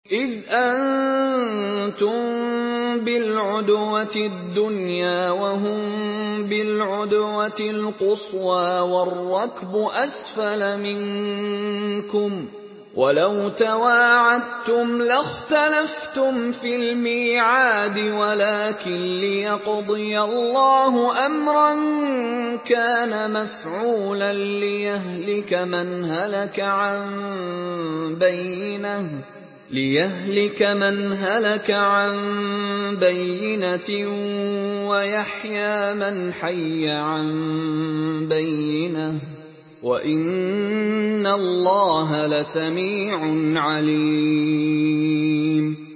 إِذْ أَنتُم بِالْعُدْوَةِ الدُّنْيَا وَهُم بِالْعُدْوَةِ الْقُصْوَىٰ وَالرَّكْبُ أَسْفَلَ مِنكُمْ ۚ وَلَوْ تَوَاعَدتُّمْ لَاخْتَلَفْتُمْ فِي الْمِيعَادِ وَلَٰكِن لِّيَقْضِيَ اللَّهُ أَمْرًا كَانَ مَفْعُولًا لِّيَهْلِكَ مَنْ هَلَكَ عَن بَيِّنَةٍ وَيَحْيَىٰ مَنْ حَيَّ عَن بَيِّنَةٍ ۗ وَإِنَّ اللَّهَ لَسَمِيعٌ عَلِيمٌ